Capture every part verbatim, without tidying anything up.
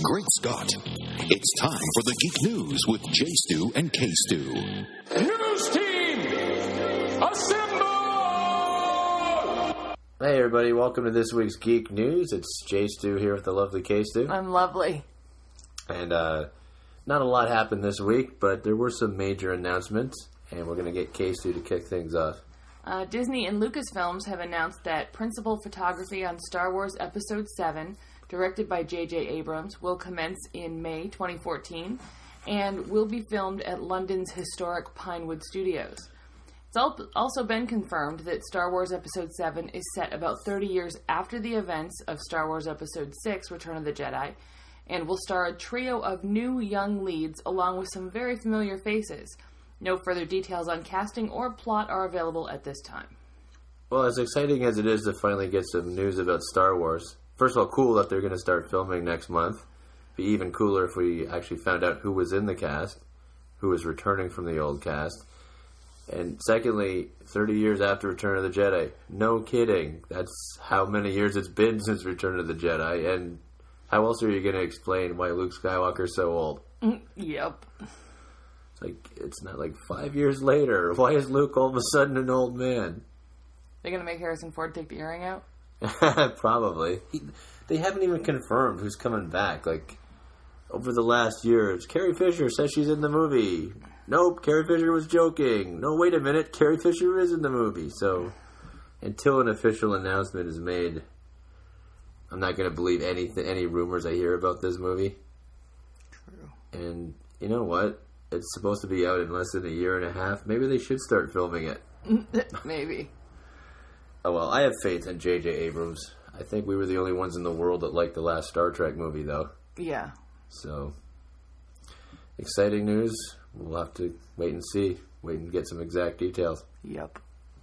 Great Scott. It's time for the Geek News with J. Stu and K. Stu. News team, assemble! Hey everybody, welcome to this week's Geek News. It's J. Stu here with the lovely K. Stu. I'm lovely. And uh, not a lot happened this week, but there were some major announcements, and we're going to get K. Stu to kick things off. Uh, Disney and Lucasfilms have announced that principal photography on Star Wars Episode seven, directed by J J Abrams, will commence in May twenty fourteen and will be filmed at London's historic Pinewood Studios. It's also been confirmed that Star Wars Episode seven is set about thirty years after the events of Star Wars Episode six, Return of the Jedi, and will star a trio of new young leads along with some very familiar faces. No further details on casting or plot are available at this time. Well, as exciting as it is to finally get some news about Star Wars, first of all, cool that they're going to start filming next month. Be even cooler if we actually found out who was in the cast, who was returning from the old cast. And secondly, thirty years after Return of the Jedi. No kidding. That's how many years it's been since Return of the Jedi. And how else are you going to explain why Luke Skywalker's so old? Yep. Like, it's not like five years later. Why is Luke all of a sudden an old man? They're going to make Harrison Ford take the earring out? Probably. He, they haven't even confirmed who's coming back. Like, over the last years, Carrie Fisher says she's in the movie. Nope, Carrie Fisher was joking. No, wait a minute, Carrie Fisher is in the movie. So, until an official announcement is made, I'm not going to believe any, any rumors I hear about this movie. True. And, you know what? It's supposed to be out in less than a year and a half. Maybe they should start filming it. Maybe. Oh, well, I have faith in J J Abrams. I think we were the only ones in the world that liked the last Star Trek movie, though. Yeah. So, exciting news. We'll have to wait and see. Wait and get some exact details. Yep.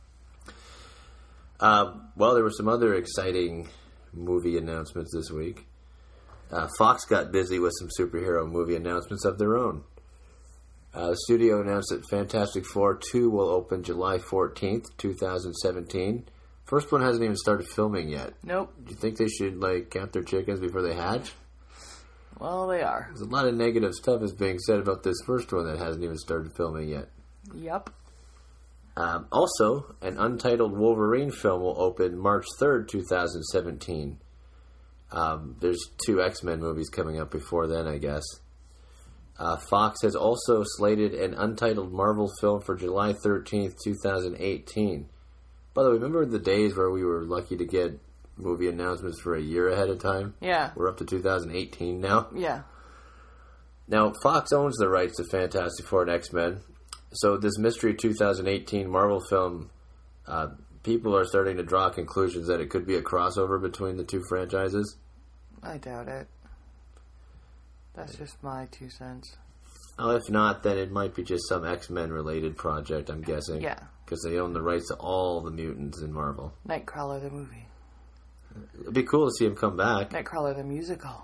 Uh, well, there were some other exciting movie announcements this week. Uh, Fox got busy with some superhero movie announcements of their own. Uh, the studio announced that Fantastic Four two will open July fourteenth, twenty seventeen. First one hasn't even started filming yet. Nope. Do you think they should, like, count their chickens before they hatch? Well, they are. There's a lot of negative stuff is being said about this first one that hasn't even started filming yet. Yep. Um, also, an untitled Wolverine film will open March third, twenty seventeen. Um, there's two X-Men movies coming up before then, I guess. Uh, Fox has also slated an untitled Marvel film for July thirteenth, twenty eighteen. By the way, remember the days where we were lucky to get movie announcements for a year ahead of time? Yeah. We're up to two thousand eighteen now. Yeah. Now, Fox owns the rights to Fantastic Four and X-Men. So this Mystery twenty eighteen Marvel film, uh, people are starting to draw conclusions that it could be a crossover between the two franchises. I doubt it. That's just my two cents. Oh, if not, then it might be just some X-Men related project, I'm guessing. Yeah. Because they own the rights to all the mutants in Marvel. Nightcrawler the movie. It'd be cool to see him come back. Nightcrawler the musical.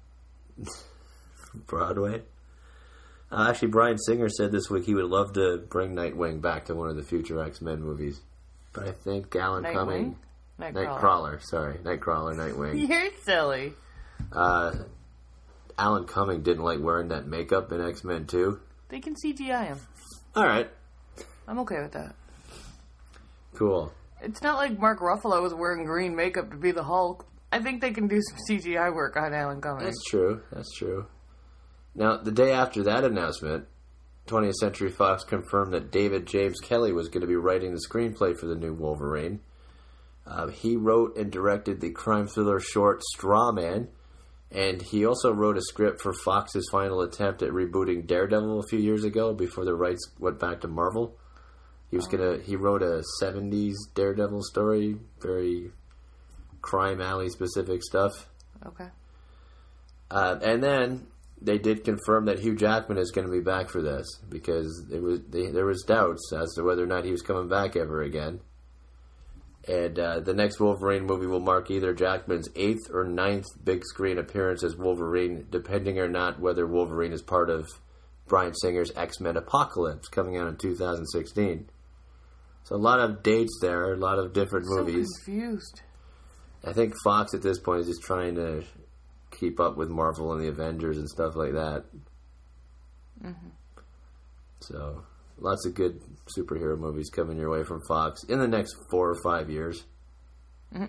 Broadway. Uh, actually, Bryan Singer said this week he would love to bring Nightwing back to one of the future X-Men movies. But I think Alan Nightwing? Cumming... Nightcrawler. Nightcrawler, sorry. Nightcrawler, Nightwing. You're silly. Uh, Alan Cumming didn't like wearing that makeup in X-Men two. They can C G I him. Alright. I'm okay with that. Cool. It's not like Mark Ruffalo was wearing green makeup to be the Hulk. I think they can do some C G I work on Alan Cumming. That's true. That's true. Now, the day after that announcement, twentieth Century Fox confirmed that David James Kelly was going to be writing the screenplay for the new Wolverine. Uh, he wrote and directed the crime thriller short Straw Man, and he also wrote a script for Fox's final attempt at rebooting Daredevil a few years ago before the rights went back to Marvel. He was gonna. He wrote a seventies Daredevil story, very crime alley specific stuff. Okay. Uh, and then they did confirm that Hugh Jackman is going to be back for this because it was they, there was doubts as to whether or not he was coming back ever again. And uh, the next Wolverine movie will mark either Jackman's eighth or ninth big screen appearance as Wolverine, depending or not whether Wolverine is part of Bryan Singer's X-Men Apocalypse coming out in two thousand sixteen. So a lot of dates there, a lot of different I'm movies. So confused. I think Fox at this point is just trying to keep up with Marvel and the Avengers and stuff like that. Mm-hmm. So, lots of good superhero movies coming your way from Fox in the next four or five years. Mm-hmm.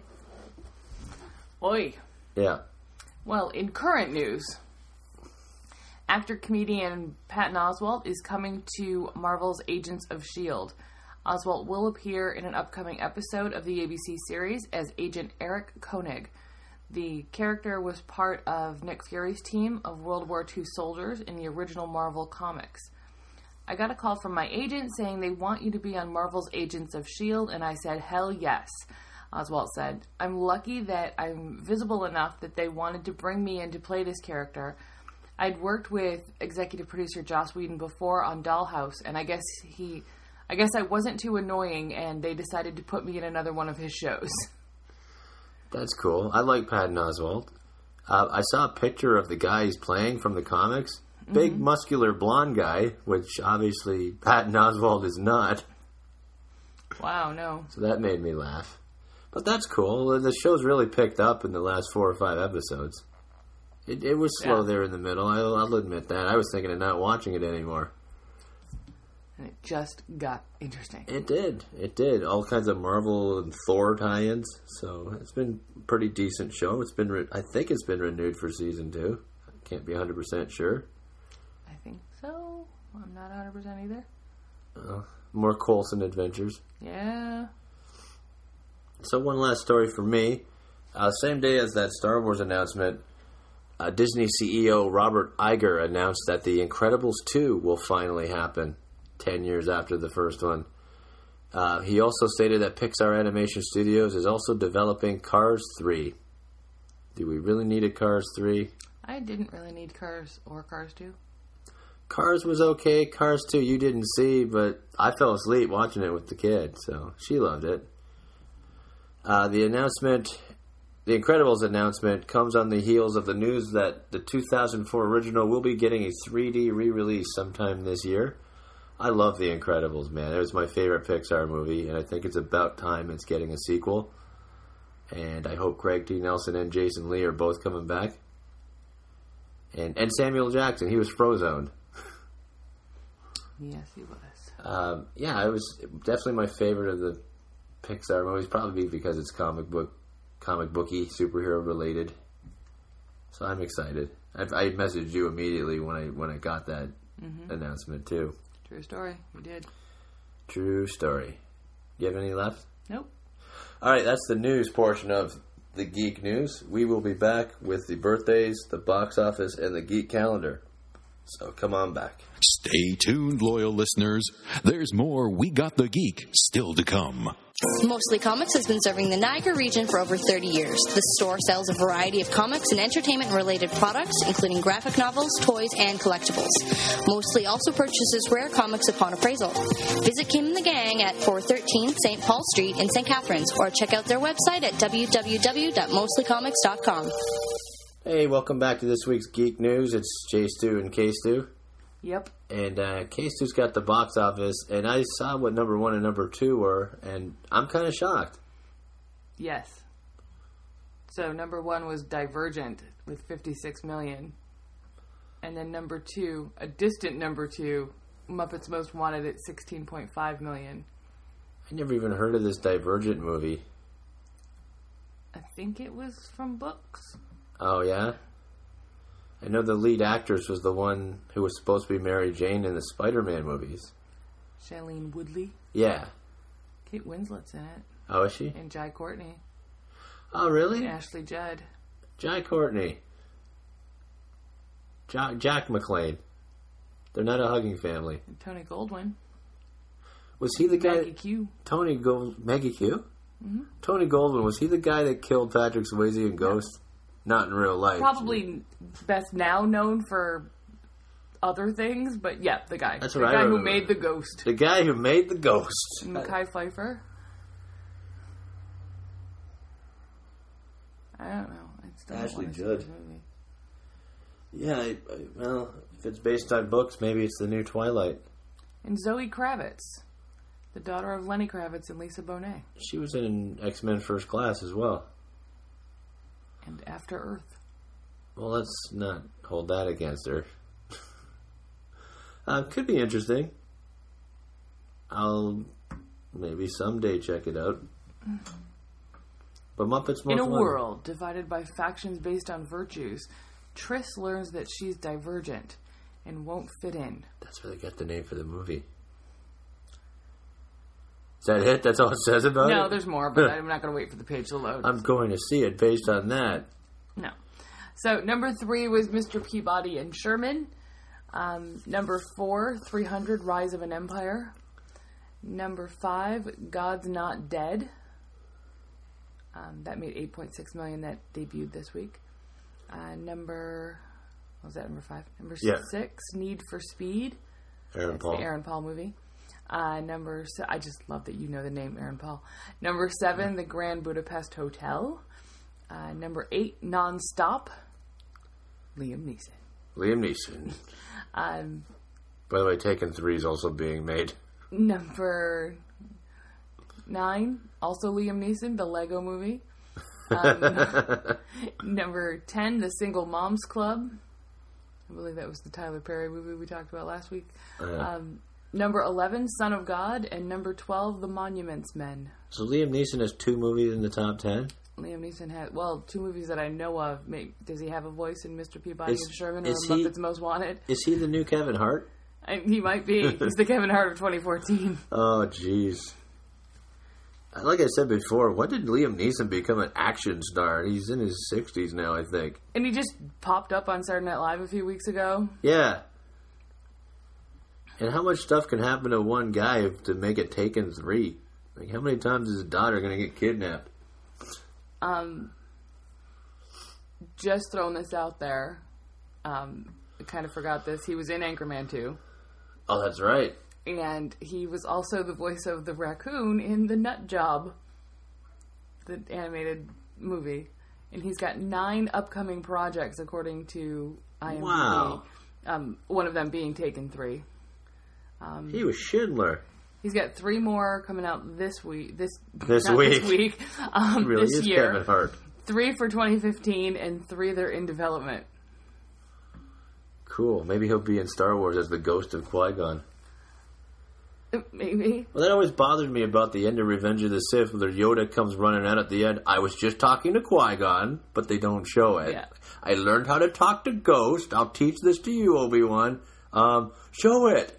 Oi. Yeah. Well, in current news, actor-comedian Patton Oswalt is coming to Marvel's Agents of S H I E L D. Oswalt will appear in an upcoming episode of the A B C series as Agent Eric Koenig. The character was part of Nick Fury's team of World War Two soldiers in the original Marvel comics. I got a call from my agent saying they want you to be on Marvel's Agents of S H I E L D, and I said, hell yes, Oswalt said. I'm lucky that I'm visible enough that they wanted to bring me in to play this character. I'd worked with executive producer Joss Whedon before on Dollhouse, and I guess he... I guess I wasn't too annoying, and they decided to put me in another one of his shows. That's cool. I like Patton Oswalt. Uh, I saw a picture of the guy he's playing from the comics. Big, mm-hmm. muscular, blonde guy, which obviously Patton Oswalt is not. Wow, no. So that made me laugh. But that's cool. The show's really picked up in the last four or five episodes. It, it was slow yeah. there in the middle. I'll, I'll admit that. I was thinking of not watching it anymore. And it just got interesting. It did. It did. All kinds of Marvel and Thor tie-ins. So it's been a pretty decent show. It's been. Re- I think it's been renewed for season two. I can't be one hundred percent sure. I think so. I'm not one hundred percent either. Uh, more Coulson adventures. Yeah. So one last story for me. Uh, same day as that Star Wars announcement, uh, Disney C E O Robert Iger announced that The Incredibles two will finally happen. Ten years after the first one. Uh, he also stated that Pixar Animation Studios is also developing Cars three. Do we really need a Cars three? I didn't really need Cars or Cars two. Cars was okay. Cars two you didn't see, but I fell asleep watching it with the kid, so she loved it. Uh, the announcement, the Incredibles announcement, comes on the heels of the news that the two thousand four original will be getting a three D re-release sometime this year. I love The Incredibles, man. It was my favorite Pixar movie, and I think it's about time it's getting a sequel. And I hope Craig T. Nelson and Jason Lee are both coming back. And and Samuel Jackson, he was Frozone. Yes, he was. Um, yeah, it was definitely my favorite of the Pixar movies, probably because it's comic book, comic booky, superhero related. So I'm excited. I, I messaged you immediately when I when I got that mm-hmm. announcement too. True story. We did. True story. You have any left? Nope. All right, that's the news portion of the Geek News. We will be back with the birthdays, the box office, and the Geek Calendar. So come on back. Stay tuned, loyal listeners. There's more We Got the Geek still to come. Mostly Comics has been serving the Niagara region for over thirty years. The store sells a variety of comics and entertainment-related products, including graphic novels, toys, and collectibles. Mostly also purchases rare comics upon appraisal. Visit Kim and the gang at four thirteen Saint Paul Street in Saint Catharines, or check out their website at w w w dot mostly comics dot com. Hey, welcome back to this week's Geek News. It's J Stu and K Stu. Yep. And uh, K Stu's got the box office, and I saw what number one and number two were, and I'm kind of shocked. Yes. So number one was Divergent with fifty-six million. And then number two, a distant number two, Muppets Most Wanted at sixteen point five million. I never even heard of this Divergent movie. I think it was from books. Oh, yeah? I know the lead actress was the one who was supposed to be Mary Jane in the Spider-Man movies. Shailene Woodley. Yeah. Kate Winslet's in it. Oh, is she? And Jai Courtney. Oh, really? And Ashley Judd. Jai Courtney. Jo- Jack McClane. They're not a hugging family. And Tony Goldwyn. Was he the guy... Maggie Q. Tony Gold... Maggie Q? Mm-hmm. Tony Goldwyn, was he the guy that killed Patrick Swayze in Ghost? No. Not in real life. Probably best now known for other things, but yeah, the guy. That's the what guy I who remember. made the ghost. The guy who made the ghost. And Mekhi Phifer. I don't know. I still Ashley want to Judd. see this movie. Yeah, I, I, well, if it's based on books, maybe it's the new Twilight. And Zoe Kravitz, the daughter of Lenny Kravitz and Lisa Bonet. She was in X-Men First Class as well. And After Earth. Well, let's not hold that against her. uh, could be interesting. I'll maybe someday check it out. But Muppets Most In a Wanted. world divided by factions based on virtues, Triss learns that she's divergent and won't fit in. That's where they got the name for the movie. Is that it? That's all it says about it? No, there's more, but I'm not going to wait for the page to load. I'm going to see it based on that. No. So, number three was Mister Peabody and Sherman. Um, number four, three hundred, Rise of an Empire. Number five, God's Not Dead. Um, that made eight point six million dollars that debuted this week. Uh, number, what was that, number five? Number Yeah. six, Need for Speed. Aaron That's Paul. the Aaron Paul movie. Uh, number se- I just love that you know the name Aaron Paul. Number seven, The Grand Budapest Hotel. Uh, number eight, Non-Stop. Liam Neeson. Liam Neeson. Um, By the way, Taken three is also being made. number nine, also Liam Neeson, the Lego Movie. Um, number ten, The Single Moms Club. I believe that was the Tyler Perry movie we talked about last week. Uh, Um, number eleven, Son of God, and number twelve, The Monuments Men. so Liam Neeson has two movies in the top ten? Liam Neeson had, well, two movies that I know of. May, does he have a voice in Mister Peabody Is- and Sherman or is he- Muppets Most Wanted? Is he the new Kevin Hart? I, he might be. He's the Kevin Hart of twenty fourteen. Oh, jeez. Like I said before, when did Liam Neeson become an action star? He's in his sixties now, I think. And he just popped up on Saturday Night Live a few weeks ago. Yeah. And how much stuff can happen to one guy to make it Taken three? Like, how many times is his daughter going to get kidnapped? Um, just throwing this out there. Um, I kind of forgot this. He was in Anchorman two. Oh, that's right. And he was also the voice of the raccoon in The Nut Job, the animated movie. And he's got nine upcoming projects, according to I M D B. Wow. Um, one of them being Taken three. Um, He was Schindler. he's got three more coming out this week. This This not week. This week. Um, Really this is year. Kevin Hart. Three for twenty fifteen, and three that are in development. Cool. Maybe he'll be in Star Wars as the ghost of Qui-Gon. Maybe. Well, that always bothered me about the end of Revenge of the Sith, where Yoda comes running out at the end. I was just talking to Qui-Gon, but they don't show it. Yeah. I learned how to talk to Ghost. I'll teach this to you, Obi-Wan. Um, show it.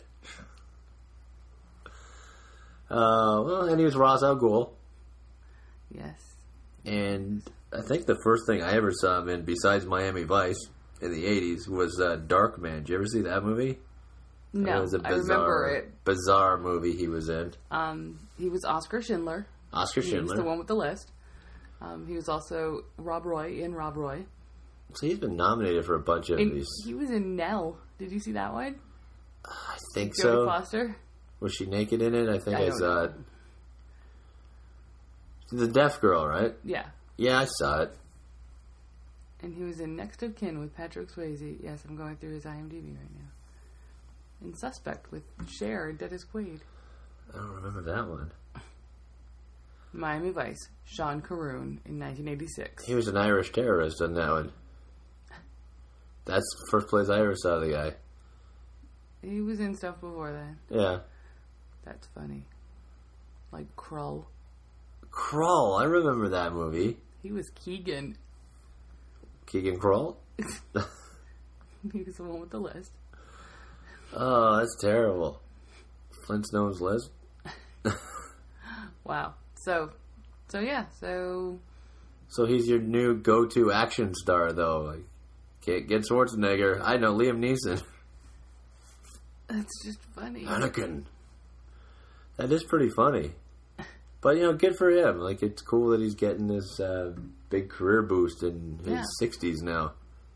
Uh, well, and he was Ra's al Ghul. Yes. And I think the first thing I ever saw him in, besides Miami Vice in the eighties, was uh, Darkman. Did you ever see that movie? No, It was a I bizarre, remember it. bizarre movie he was in. Um, he was Oscar Schindler. Oscar He was Schindler. the one with the list. Um, he was also Rob Roy in Rob Roy. So he's been nominated for a bunch of And these. he was in Nell. Did you see that one? I think Jodie so. Foster. Was she naked in it? I think I I, don't saw know. it. The deaf girl, right? Yeah. Yeah, I saw it. And he was in Next of Kin with Patrick Swayze. Yes, I'm going through his I M D B right now. And Suspect with Cher and Dennis Quaid. I don't remember that one. Miami Vice, Sean Caroon in nineteen eighty-six. He was an Irish terrorist in that one. That's the first place I ever saw the guy. He was in stuff before that. Yeah. That's funny. Like Krull. Krull, I remember that movie. He was Keegan. Keegan Krull? He was the one with the list. Oh, that's terrible. Flintstones list? Wow. So, so yeah. So So he's your new go-to action star, though. Like, can't get Schwarzenegger. I know, Liam Neeson. that's just funny. Anakin. That is pretty funny. But, you know, good for him. Like, it's cool that he's getting this uh, big career boost in his Yeah. sixties now.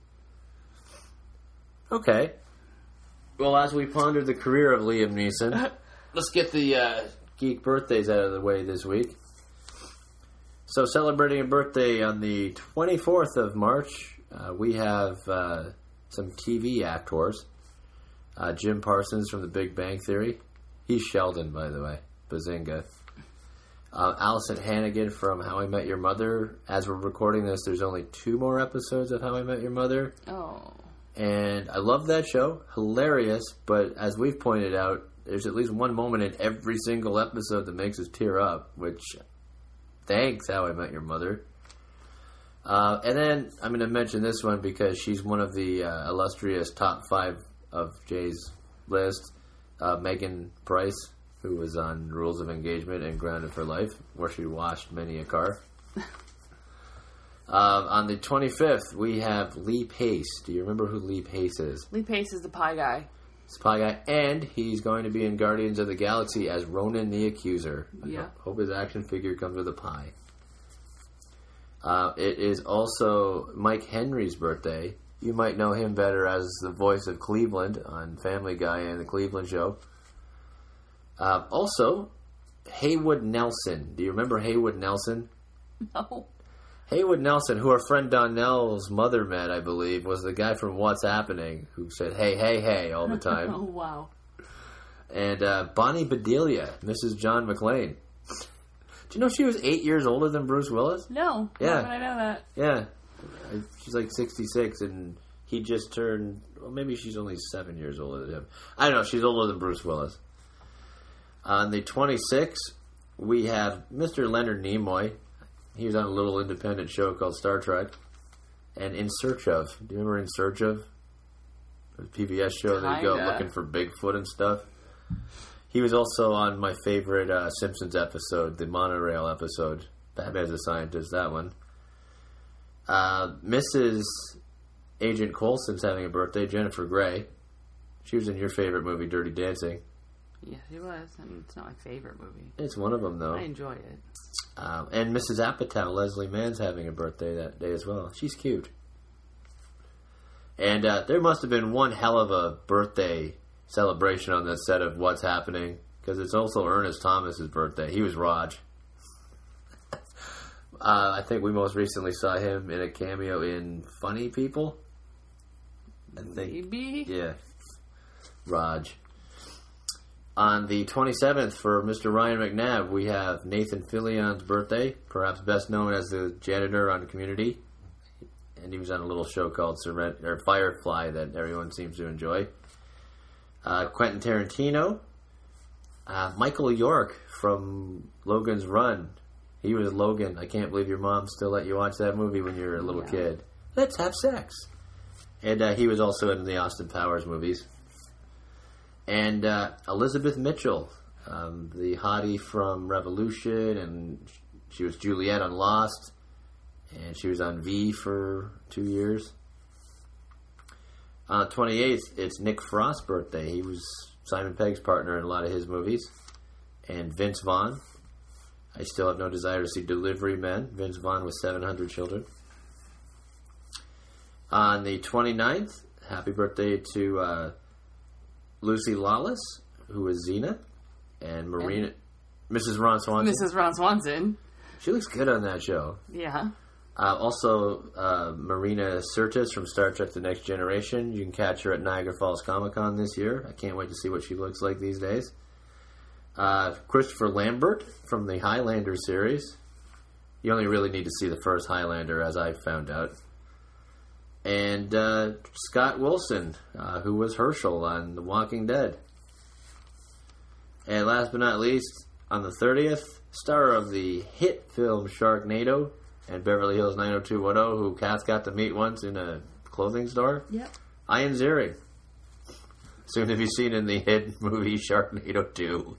Okay. Well, as we ponder the career of Liam Neeson, let's get the uh, geek birthdays out of the way this week. So, celebrating a birthday on the twenty-fourth of March, uh, we have uh, some T V actors. Uh, Jim Parsons from The Big Bang Theory. He's Sheldon, by the way. Bazinga. Uh, Allison Hannigan from How I Met Your Mother. As we're recording this, there's only two more episodes of How I Met Your Mother. Oh. And I love that show. Hilarious. But as we've pointed out, there's at least one moment in every single episode that makes us tear up, which, thanks, How I Met Your Mother. Uh, and then I'm going to mention this one because she's one of the uh, illustrious top five of Jay's list. Uh, Megan Price, who was on Rules of Engagement and Grounded for Life, where she washed many a car. uh, on the twenty-fifth, we have Lee Pace. Do you remember who Lee Pace is? Lee Pace is the pie guy. Spy guy, and he's going to be in Guardians of the Galaxy as Ronan the Accuser. Yeah. I hope his action figure comes with a pie. Uh, it is also Mike Henry's birthday. You might know him better as the voice of Cleveland on Family Guy and The Cleveland Show. Uh, also, Haywood Nelson. Do you remember Haywood Nelson? No. Haywood Nelson, who our friend Donnell's mother met, I believe, was the guy from What's Happening who said, hey, hey, hey, all the time. Oh, wow. And uh, Bonnie Bedelia, Missus John McClane. Do you know she was eight years older than Bruce Willis? No. Yeah. How did I know that? Yeah. She's like sixty-six, and he just turned... Well, maybe she's only seven years older than him. I don't know. She's older than Bruce Willis. On the twenty-sixth, we have Mister Leonard Nimoy. He was on a little independent show called Star Trek. And In Search Of. Do you remember In Search Of? The P B S show that you go Kinda. looking for Bigfoot and stuff. He was also on my favorite uh, Simpsons episode, the monorail episode. Batman's a Scientist, that one. Uh, Missus Agent Coulson's having a birthday, Jennifer Grey. She was in your favorite movie, Dirty Dancing. Yes, it was. I mean, it's not my favorite movie. It's one of them, though. I enjoyed it. Um, and Missus Apatow, Leslie Mann's having a birthday that day as well. She's cute. And uh, there must have been one hell of a birthday celebration on this set of What's Happening, because it's also Ernest Thomas's birthday. He was Raj. uh, I think we most recently saw him in a cameo in Funny People. I think, Maybe? yeah, Raj. On the twenty-seventh, for Mister Ryan McNabb, we have Nathan Fillion's birthday, perhaps best known as the janitor on Community. And he was on a little show called Surrend- or Firefly that everyone seems to enjoy. Uh, Quentin Tarantino. Uh, Michael York from Logan's Run. He was Logan. I can't believe your mom still let you watch that movie when you were a little Yeah. kid. Let's have sex. And uh, he was also in the Austin Powers movies. And uh, Elizabeth Mitchell, um, the hottie from Revolution, and she was Juliet on Lost, and she was on V for two years. On the twenty-eighth, it's Nick Frost's birthday. He was Simon Pegg's partner in a lot of his movies. And Vince Vaughn. I still have no desire to see Delivery Men. Vince Vaughn with seven hundred children. On the twenty-ninth, happy birthday to uh, Lucy Lawless, who is Xena, and Marina, and Missus Ron Swanson. Missus Ron Swanson. She looks good on that show. Yeah. Uh, also, uh, Marina Sirtis from Star Trek The Next Generation. You can catch her at Niagara Falls Comic Con this year. I can't wait to see what she looks like these days. Uh, Christopher Lambert from the Highlander series. You only really need to see the first Highlander, as I found out. And uh, Scott Wilson, uh, who was Herschel on The Walking Dead. And last but not least, on the thirtieth, star of the hit film Sharknado and Beverly Hills nine oh two one oh, who Cass got to meet once in a clothing store. Yep. Ian Ziering. Soon to be seen in the hit movie Sharknado two.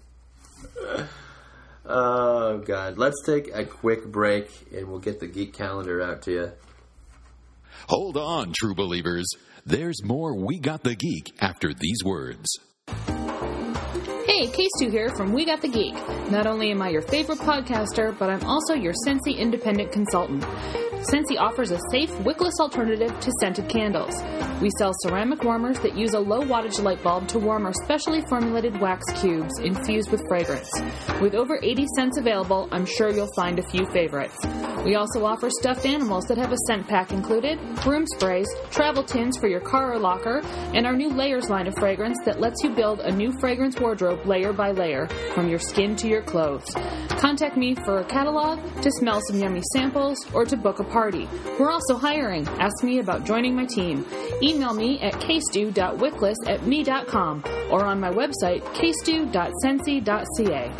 Oh, God. Let's take a quick break, and we'll get the Geek Calendar out to you. Hold on, true believers. There's more We Got the Geek after these words. Hey, K Stu here from We Got the Geek. Not only am I your favorite podcaster, but I'm also your Sensi independent consultant. Scentsy offers a safe, wickless alternative to scented candles. We sell ceramic warmers that use a low-wattage light bulb to warm our specially formulated wax cubes infused with fragrance. With over eighty scents available, I'm sure you'll find a few favorites. We also offer stuffed animals that have a scent pack included, room sprays, travel tins for your car or locker, and our new Layers line of fragrance that lets you build a new fragrance wardrobe layer by layer, from your skin to your clothes. Contact me for a catalog, to smell some yummy samples, or to book a party. We're also hiring. Ask me about joining my team. Email me at kstew dot wickless at me dot com or on my website, kstew dot scentsy dot c a.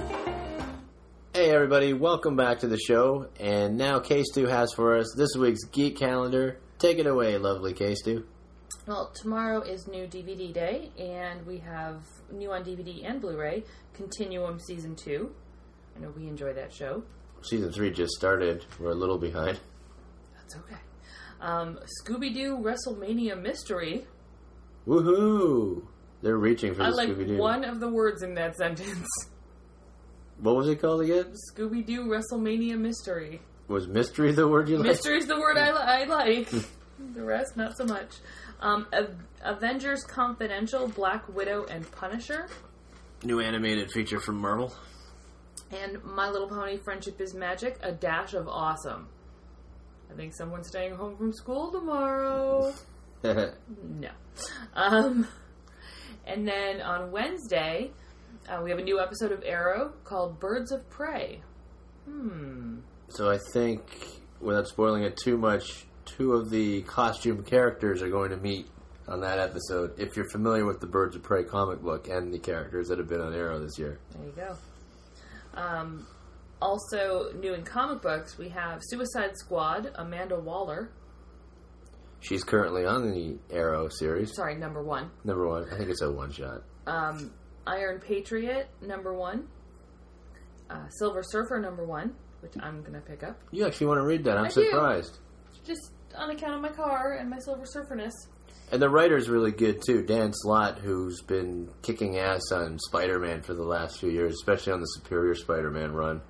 Hey everybody, welcome back to the show, and now K-Stu has for us this week's Geek Calendar. Take it away, lovely K-Stu. Well, tomorrow is new D V D day, and we have new on D V D and Blu-ray, Continuum Season two. I know we enjoy that show. Season three just started. We're a little behind. That's okay. Um, Scooby-Doo WrestleMania Mystery. Woohoo! They're reaching for the I like Scooby-Doo. one of the words in that sentence. What was it called again? Scooby-Doo WrestleMania Mystery. Was mystery the word you liked? Mystery's the word I, li- I like. The rest, not so much. Um, A- Avengers Confidential, Black Widow, and Punisher. New animated feature from Marvel. And My Little Pony Friendship is Magic, A Dash of Awesome. I think someone's staying home from school tomorrow. No. Um, and then on Wednesday, uh, we have a new episode of Arrow called Birds of Prey. Hmm. So I think, without spoiling it too much, two of the costume characters are going to meet on that episode, if you're familiar with the Birds of Prey comic book and the characters that have been on Arrow this year. There you go. Um, also, new in comic books, we have Suicide Squad, Amanda Waller. She's currently on the Arrow series. Sorry, number one. Number one. I think it's a one-shot. Um, Iron Patriot, number one. Uh, Silver Surfer, number one, which I'm going to pick up. You actually want to read that? I'm I do. surprised. Just on account of my car and my Silver Surferness. And the writer's really good, too. Dan Slott, who's been kicking ass on Spider-Man for the last few years, especially on the Superior Spider-Man run.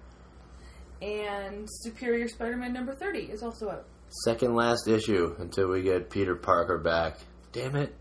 And Superior Spider-Man number thirty is also out. Second last issue until we get Peter Parker back. Damn it.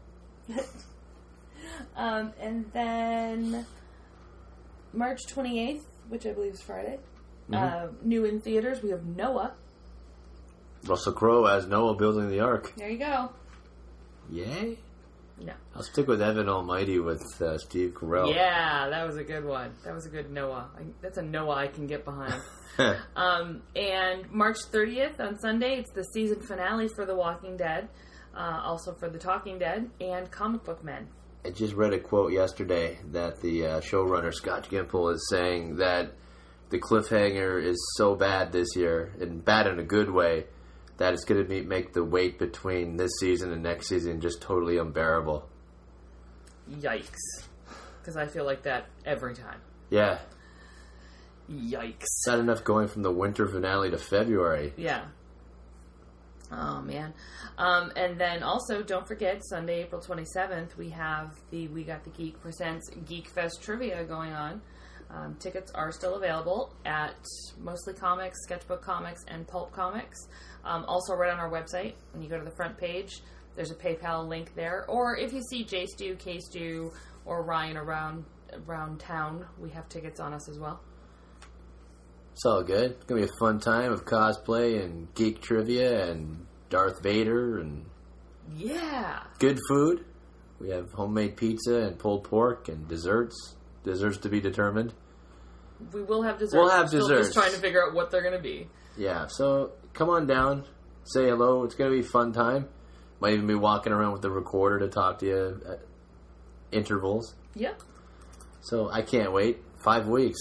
um, and then March twenty-eighth, which I believe is Friday, mm-hmm. uh, new in theaters, we have Noah. Russell Crowe as Noah building the Ark. There you go. Yay? No. I'll stick with Evan Almighty with uh, Steve Carell. Yeah, that was a good one. That was a good Noah. I, that's a Noah I can get behind. um, and March thirtieth on Sunday, it's the season finale for The Walking Dead, uh, also for The Talking Dead, and Comic Book Men. I just read a quote yesterday that the uh, showrunner Scott Gimple is saying that the cliffhanger is so bad this year, and bad in a good way, that it's going to make the wait between this season and next season just totally unbearable. Yikes. Because I feel like that every time. Yeah. Yikes. Not enough going from the winter finale to February. Yeah. Oh, man. Um, and then also, don't forget, Sunday, April twenty-seventh, we have the We Got the Geek Presents Geek Fest Trivia going on. Um, tickets are still available at Mostly Comics, Sketchbook Comics, and Pulp Comics. Um, also, right on our website, when you go to the front page, there's a PayPal link there. Or if you see J-Stu, K-Stu, or Ryan around around town, we have tickets on us as well. It's all good. It's going to be a fun time of cosplay and geek trivia and Darth Vader and... Yeah! Good food. We have homemade pizza and pulled pork and desserts. Desserts to be determined. We will have desserts. We'll have We're still desserts. just trying to figure out what they're going to be. Yeah, so come on down. Say hello. It's going to be a fun time. Might even be walking around with the recorder to talk to you at intervals. Yep. So I can't wait. Five weeks.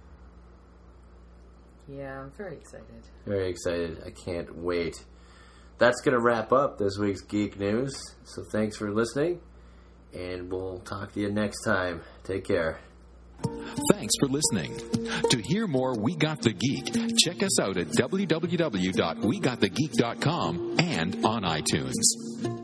Yeah, I'm very excited. Very excited. I can't wait. That's going to wrap up this week's Geek News. So thanks for listening. And we'll talk to you next time. Take care. Thanks for listening. To hear more We Got the Geek, check us out at w w w dot we got the geek dot com and on iTunes.